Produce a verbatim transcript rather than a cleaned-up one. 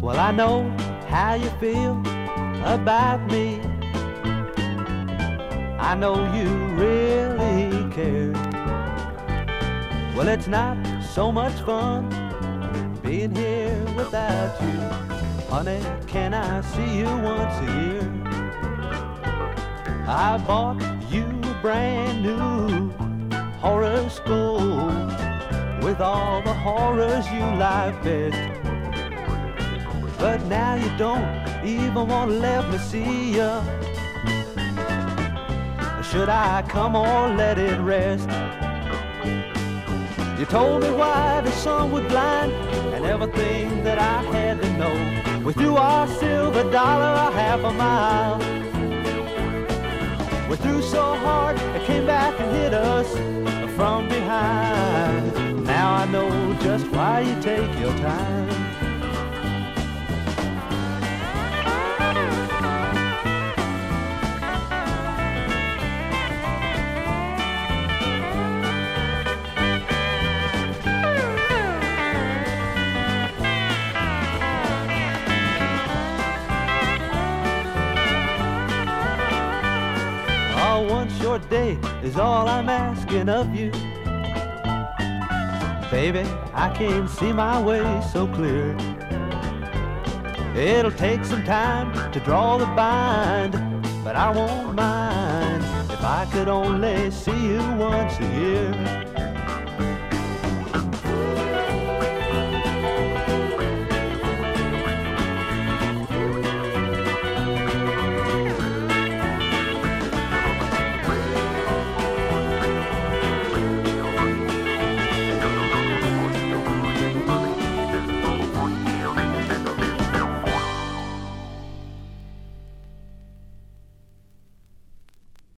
Well, I know how you feel about me. I know you really care. Well, it's not so much fun being here without you. Honey, can I see you once a year? I bought you a brand new horoscope with all the horrors you like best. But now you don't even want to let me see ya. Should I come or let it rest? You told me why the sun would blind and everything that I had to know. We threw our silver dollar a half a mile. We threw so hard it came back and hit us from behind. Now I know just why you take your time. One short day is all I'm asking of you. Baby, I can't see my way so clear. It'll take some time to draw the bind, but I won't mind if I could only see you once a year.